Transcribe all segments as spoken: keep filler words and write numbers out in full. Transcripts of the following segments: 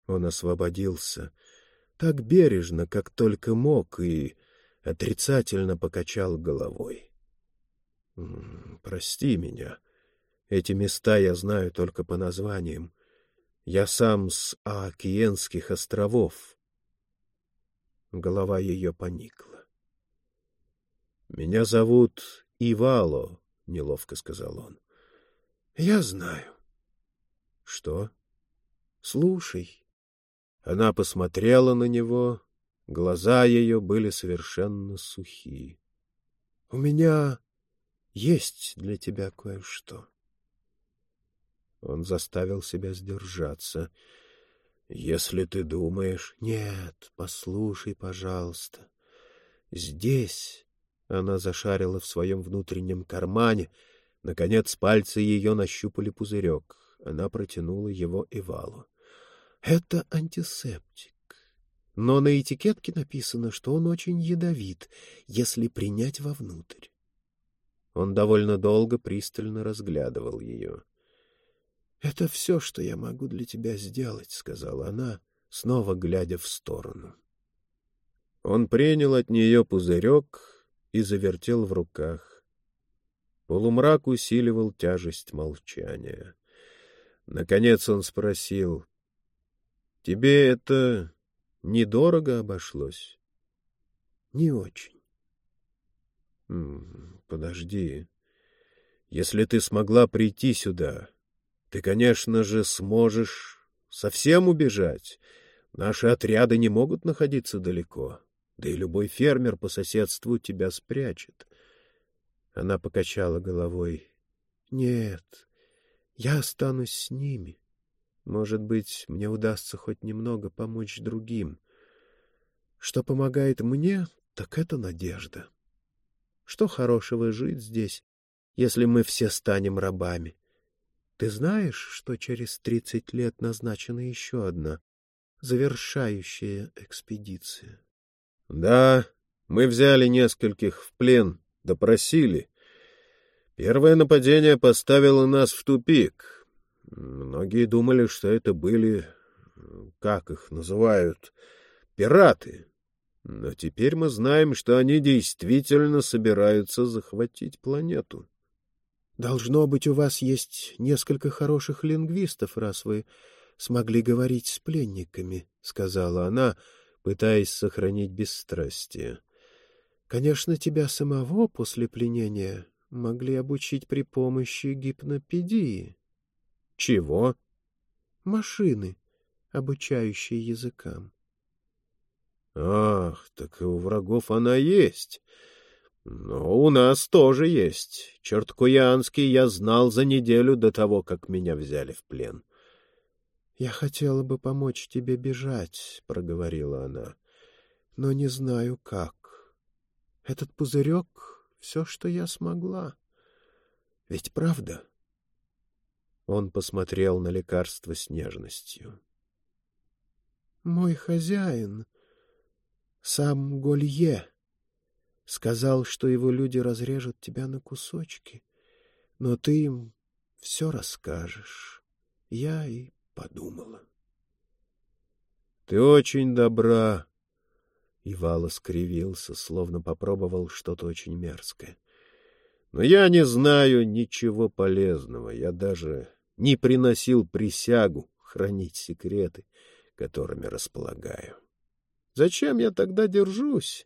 Он освободился так бережно, как только мог, и отрицательно покачал головой. — Прости меня. Эти места я знаю только по названиям. Я сам с Аакиенских островов. Голова ее поникла. — Меня зовут Ивало, — неловко сказал он. — Я знаю. — Что? — Слушай. Она посмотрела на него. Глаза ее были совершенно сухие. — У меня есть для тебя кое-что. Он заставил себя сдержаться. — Если ты думаешь... — Нет, послушай, пожалуйста. Здесь... Она зашарила в своем внутреннем кармане. Наконец пальцы ее нащупали пузырек. Она протянула его Ивалу. — Это антисептик. Но на этикетке написано, что он очень ядовит, если принять вовнутрь. Он довольно долго пристально разглядывал ее. — Это все, что я могу для тебя сделать, — сказала она, снова глядя в сторону. Он принял от нее пузырек и завертел в руках. Полумрак усиливал тяжесть молчания. Наконец он спросил: — Тебе это недорого обошлось? — Не очень. — Подожди. Если ты смогла прийти сюда, ты, конечно же, сможешь совсем убежать. Наши отряды не могут находиться далеко. Да и любой фермер по соседству тебя спрячет. Она покачала головой. — Нет, я останусь с ними. Может быть, мне удастся хоть немного помочь другим. Что помогает мне, так это надежда. Что хорошего жить здесь, если мы все станем рабами? Ты знаешь, что через тридцать лет назначена еще одна завершающая экспедиция? — Да, мы взяли нескольких в плен, допросили. Первое нападение поставило нас в тупик. Многие думали, что это были, как их называют, пираты. Но теперь мы знаем, что они действительно собираются захватить планету. — Должно быть, у вас есть несколько хороших лингвистов, раз вы смогли говорить с пленниками, — сказала она, пытаясь сохранить бесстрастие. — Конечно, тебя самого после пленения могли обучить при помощи гипнопедии. — Чего? — Машины, обучающие языкам. — Ах, так и у врагов она есть. Но у нас тоже есть. Черткуянский я знал за неделю до того, как меня взяли в плен. — Я хотела бы помочь тебе бежать, — проговорила она, — но не знаю, как. Этот пузырек — все, что я смогла. Ведь правда? Он посмотрел на лекарство с нежностью. — Мой хозяин, сам Голье, сказал, что его люди разрежут тебя на кусочки, но ты им все расскажешь. Я и подумала. — Ты очень добра. Ивало скривился, словно попробовал что-то очень мерзкое. — Но я не знаю ничего полезного. Я даже не приносил присягу хранить секреты, которыми располагаю. Зачем я тогда держусь?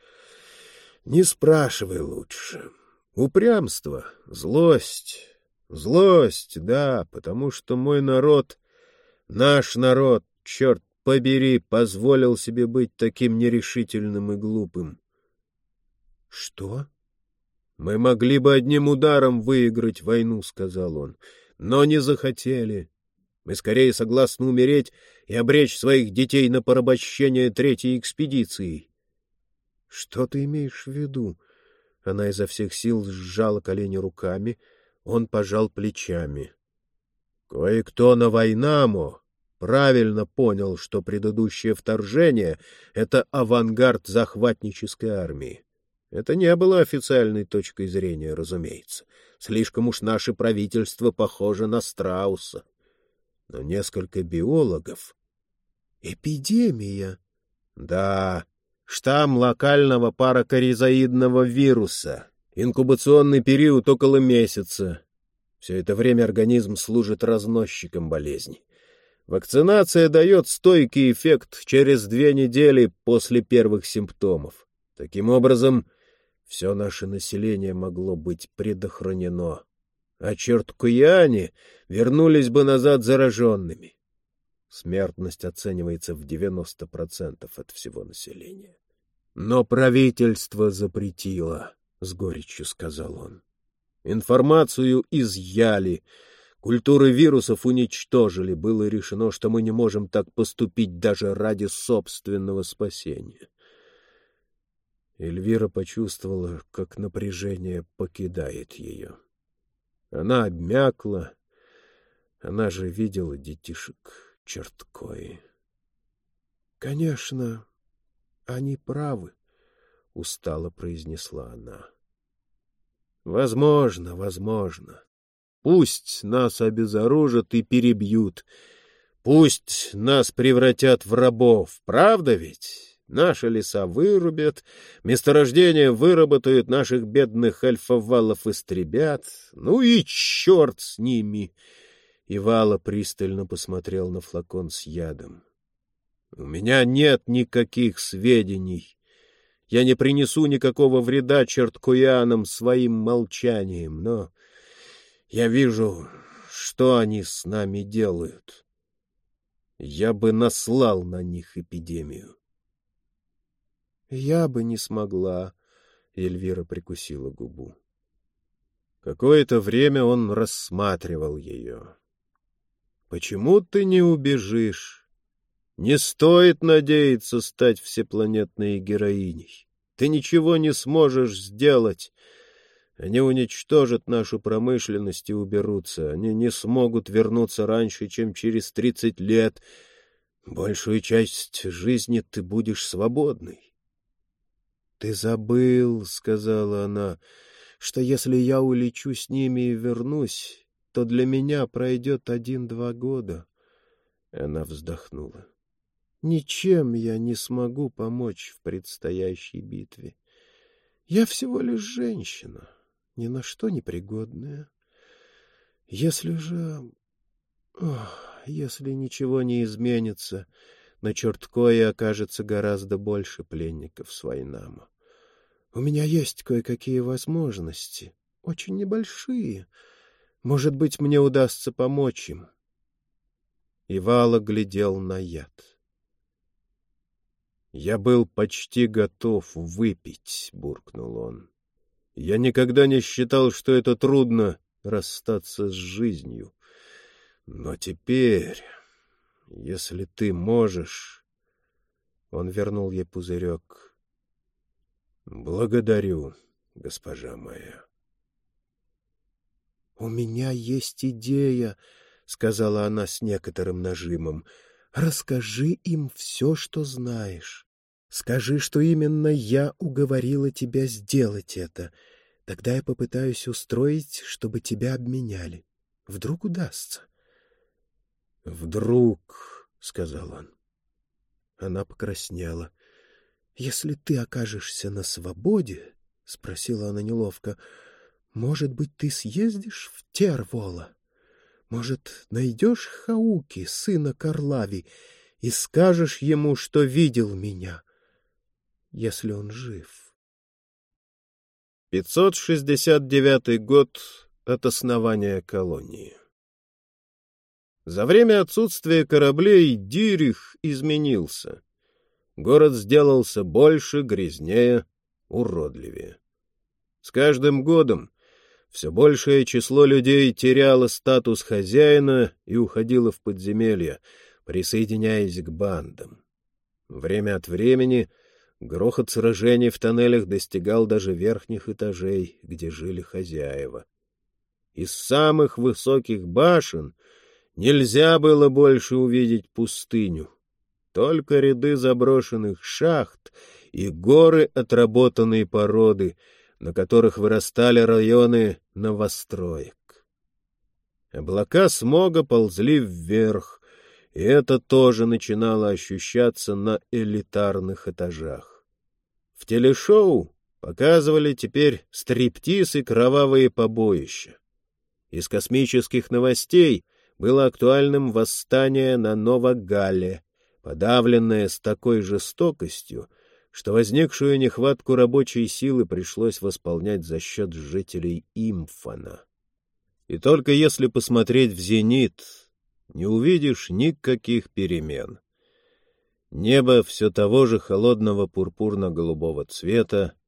Не спрашивай лучше. Упрямство, злость. Злость, да, потому что мой народ, наш народ, черт побери, позволил себе быть таким нерешительным и глупым. — Что? — Мы могли бы одним ударом выиграть войну, — сказал он, — но не захотели. Мы скорее согласны умереть и обречь своих детей на порабощение третьей экспедиции. — Что ты имеешь в виду? Она изо всех сил сжала колени руками, он пожал плечами. — Кое-кто на Вайнамо правильно понял, что предыдущее вторжение — это авангард захватнической армии. Это не было официальной точкой зрения, разумеется. Слишком уж наше правительство похоже на страуса. Но несколько биологов Эпидемия. Да, штамм локального паракоризоидного вируса. Инкубационный период около месяца. Все это время организм служит разносчиком болезни. Вакцинация дает стойкий эффект через две недели после первых симптомов. Таким образом, все наше население могло быть предохранено, а черткуяне вернулись бы назад зараженными. Смертность оценивается в девяносто процентов от всего населения. Но правительство запретило, — с горечью сказал он. Информацию изъяли, культуры вирусов уничтожили. Было решено, что мы не можем так поступить даже ради собственного спасения. Эльвира почувствовала, как напряжение покидает ее. Она обмякла. Она же видела детишек Черткои. — Конечно, они правы, — устало произнесла она. — Возможно, возможно. Пусть нас обезоружат и перебьют. Пусть нас превратят в рабов. Правда ведь? Наши леса вырубят, месторождения выработают, наших бедных альфа-валов истребят. Ну и черт с ними! И Вала пристально посмотрел на флакон с ядом. У меня нет никаких сведений. Я не принесу никакого вреда черткуянам своим молчанием, но я вижу, что они с нами делают. Я бы наслал на них эпидемию. Я бы не смогла, — Эльвира прикусила губу. Какое-то время он рассматривал ее. Почему ты не убежишь? Не стоит надеяться стать всепланетной героиней. Ты ничего не сможешь сделать. Они уничтожат нашу промышленность и уберутся. Они не смогут вернуться раньше, чем через тридцать лет. Большую часть жизни ты будешь свободной. — Ты забыл, — сказала она, — что если я улечу с ними и вернусь, то для меня пройдет один-два года. Она вздохнула. Ничем я не смогу помочь в предстоящей битве. Я всего лишь женщина, ни на что не пригодная. Если же... Ох, если ничего не изменится, на Черткое окажется гораздо больше пленников Свайнама. У меня есть кое-какие возможности, очень небольшие. Может быть, мне удастся помочь им. Ивала глядел на яд. «Я был почти готов выпить», — буркнул он. «Я никогда не считал, что это трудно — расстаться с жизнью. Но теперь, если ты можешь...» Он вернул ей пузырек. «Благодарю, госпожа моя». — У меня есть идея, — сказала она с некоторым нажимом. — Расскажи им все, что знаешь. Скажи, что именно я уговорила тебя сделать это. Тогда я попытаюсь устроить, чтобы тебя обменяли. Вдруг удастся. — Вдруг, — сказал он. Она покраснела. — Если ты окажешься на свободе, — спросила она неловко, — может быть, ты съездишь в Тервола? Может, найдешь Хауки, сына Карлави, и скажешь ему, что видел меня, если он жив? пятьсот шестьдесят девятый год от основания колонии. За время отсутствия кораблей Дирих изменился. Город сделался больше, грязнее, уродливее. С каждым годом все большее число людей теряло статус хозяина и уходило в подземелья, присоединяясь к бандам. Время от времени грохот сражений в тоннелях достигал даже верхних этажей, где жили хозяева. Из самых высоких башен нельзя было больше увидеть пустыню, только ряды заброшенных шахт и горы отработанной породы, на которых вырастали районы новостроек. Облака смога ползли вверх, и это тоже начинало ощущаться на элитарных этажах. В телешоу показывали теперь стриптиз и кровавые побоища. Из космических новостей было актуальным восстание на Новогалле, подавленное с такой жестокостью, что возникшую нехватку рабочей силы пришлось восполнять за счет жителей Имфана. И только если посмотреть в зенит, не увидишь никаких перемен. Небо все того же холодного пурпурно-голубого цвета,